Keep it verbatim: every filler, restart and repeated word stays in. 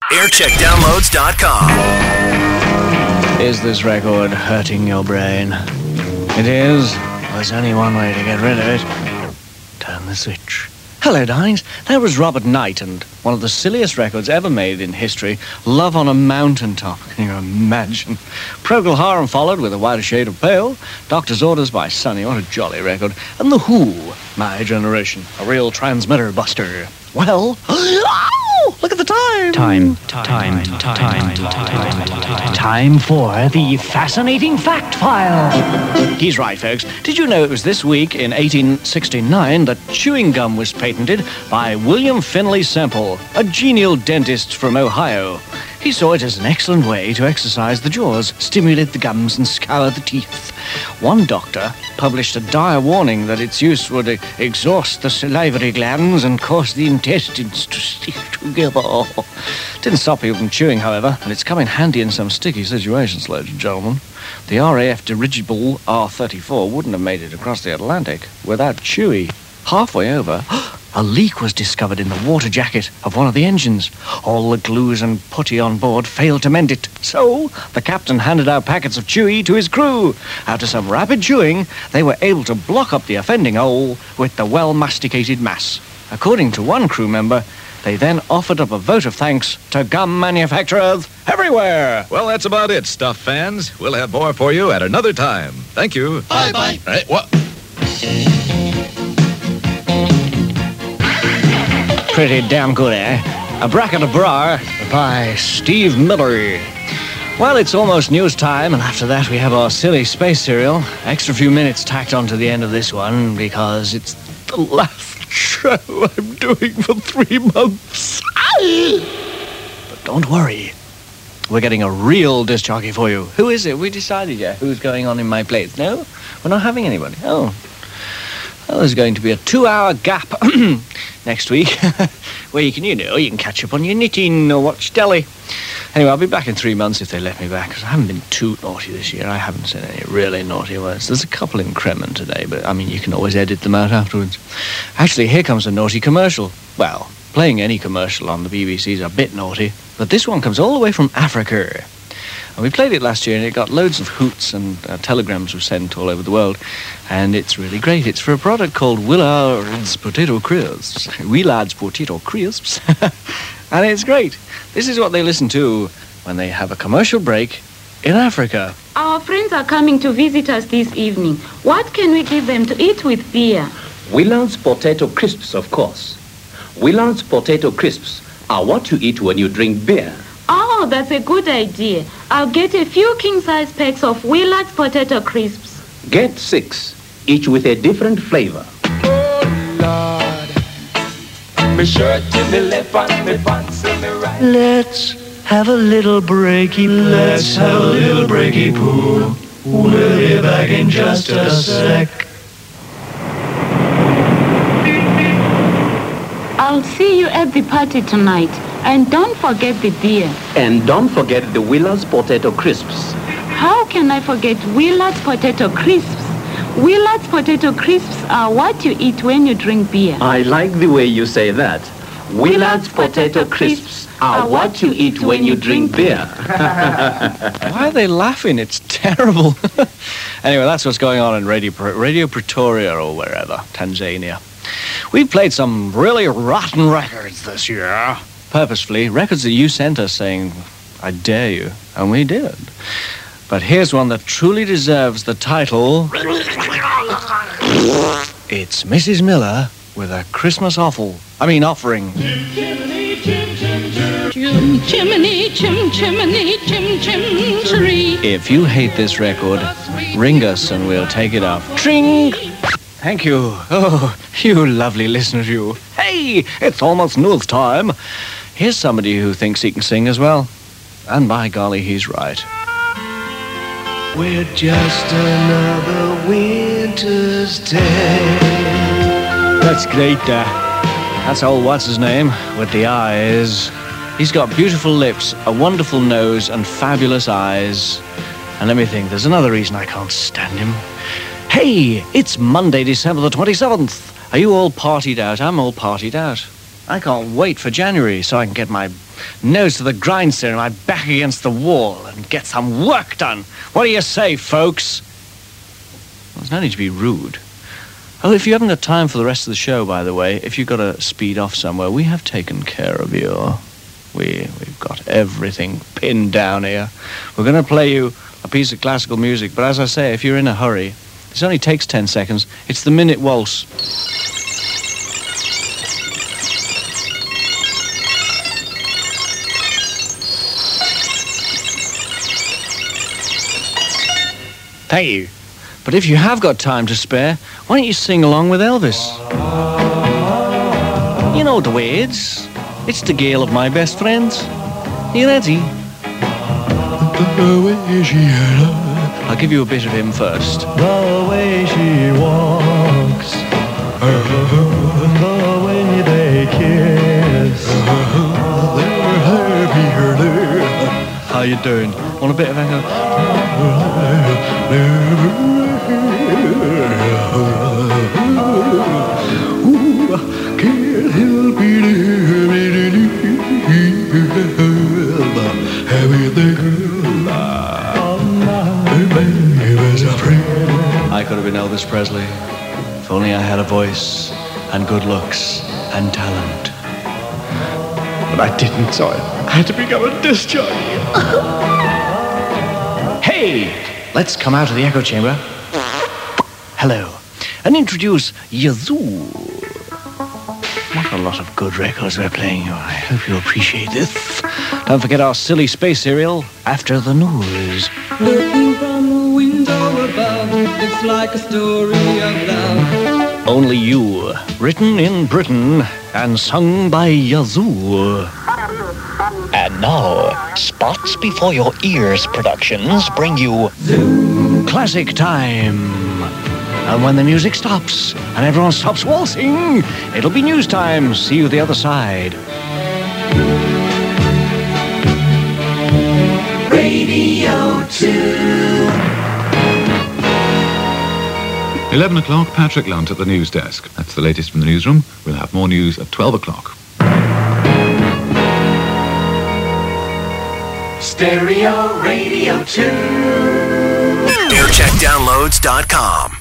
aircheck downloads dot com. Is this record hurting your brain? It is. There's only one way to get rid of it. Turn the switch. Hello, darlings. There was Robert Knight and one of the silliest records ever made in history, Love on a Mountaintop. Can you imagine? Procol Harum followed with A Whiter Shade of Pale, Doctor's Orders by Sonny, what a jolly record, and The Who, My Generation, a real transmitter buster. Well, oh, look at the time. Time, time, time, time, time, time, time, time for the fascinating fact file. He's right, folks. Did you know it was this week in eighteen sixty-nine that chewing gum was patented by William Finley Semple, a genial dentist from Ohio? He saw it as an excellent way to exercise the jaws, stimulate the gums, and scour the teeth. One doctor published a dire warning that its use would exhaust the salivary glands and cause the intestines to stick together. Didn't stop people from chewing, however, and it's come in handy in some sticky situations, ladies and gentlemen. The R A F dirigible R thirty-four wouldn't have made it across the Atlantic without Chewie. Halfway over, a leak was discovered in the water jacket of one of the engines. All the glues and putty on board failed to mend it. So, the captain handed out packets of Chewie to his crew. After some rapid chewing, they were able to block up the offending hole with the well-masticated mass. According to one crew member, they then offered up a vote of thanks to gum manufacturers everywhere. Well, that's about it, Stuff fans. We'll have more for you at another time. Thank you. Bye-bye. Hey, what? Pretty damn good, eh? Abracadabra by Steve Miller. Well, it's almost news time, and after that we have our silly space serial. Extra few minutes tacked on to the end of this one because it's the last show I'm doing for three months. But don't worry. We're getting a real disc jockey for you. Who is it? We decided yet who's going on in my place. No? We're not having anybody. Oh. Well, there's going to be a two-hour gap next week where you can, you know, you can catch up on your knitting or watch telly. Anyway, I'll be back in three months if they let me back, because I haven't been too naughty this year. I haven't said any really naughty words. There's a couple in Kremen today, but, I mean, you can always edit them out afterwards. Actually, here comes a naughty commercial. Well, playing any commercial on the B B C is a bit naughty, but this one comes all the way from Africa. And we played it last year, and it got loads of hoots, and uh, telegrams were sent all over the world. And it's really great. It's for a product called Willard's Potato Crisps. Willard's Potato Crisps. And it's great. This is what they listen to when they have a commercial break in Africa. Our friends are coming to visit us this evening. What can we give them to eat with beer? Willard's Potato Crisps, of course. Willard's Potato Crisps are what you eat when you drink beer. Oh, that's a good idea. I'll get a few king-size packs of Willard's Potato Crisps. Get six, each with a different flavor. Oh, Lord. Me shirt to me left and me pants to me right. Let's have a little breaky. Let's have a little breaky poo. We'll be back in just a sec. I'll see you at the party tonight. And don't forget the beer. And don't forget the Willard's Potato Crisps. How can I forget Willard's Potato Crisps? Willard's Potato Crisps are what you eat when you drink beer. I like the way you say that. Willard's Potato Crisps are what you eat when you drink beer. Why are they laughing? It's terrible. Anyway, that's what's going on in Radio, Radio Pretoria or wherever, Tanzania. We've played some really rotten records this year. Purposefully, records that you sent us saying, I dare you, and we did. But here's one that truly deserves the title. It's Missus Miller with a Christmas offal. I mean, offering. Chimney, chim, chim, chim, chimney, chim, chimney, chim, chim, tree. If you hate this record, ring us and we'll take it off. Tring! Thank you. Oh, you lovely listeners, you. Hey, it's almost news time. Here's somebody who thinks he can sing as well. And by golly, he's right. We're just another winter's day. That's great, uh, that's old what's-his-name with the eyes. He's got beautiful lips, a wonderful nose, and fabulous eyes. And let me think, there's another reason I can't stand him. Hey, it's Monday, December the twenty-seventh. Are you all partied out? I'm all partied out. I can't wait for January so I can get my nose to the grindstone and my back against the wall and get some work done. What do you say, folks? Well, there's no need to be rude. Oh, if you haven't got time for the rest of the show, by the way, if you've got to speed off somewhere, we have taken care of you. We, we've got everything pinned down here. We're going to play you a piece of classical music, but as I say, if you're in a hurry, this only takes ten seconds. It's the Minute Waltz. Thank you. But if you have got time to spare, why don't you sing along with Elvis? You know the words. It's the Gale of My Best Friends. Are you ready? I'll give you a bit of him first. The way she walks, the way they kiss, they're happier. How you doing? Want a bit of echo? Can't help I could have been Elvis Presley if only I had a voice and good looks and talent. But I didn't, so I had to become a disc jockey. Hey! Let's come out of the echo chamber. Hello. And introduce Yazoo. What a lot of good records we're playing you. I hope you appreciate this. Don't forget our silly space serial, After the News. Looking from the window above, it's like a story of love. Only You, written in Britain and sung by Yazoo. And now, Spots Before Your Ears Productions bring you Zoo Classic Time. And when the music stops and everyone stops waltzing, it'll be news time. See you the other side. Radio two. eleven o'clock, Patrick Lunt at the news desk. That's the latest from the newsroom. We'll have more news at twelve o'clock. Stereo Radio two. air check downloads dot com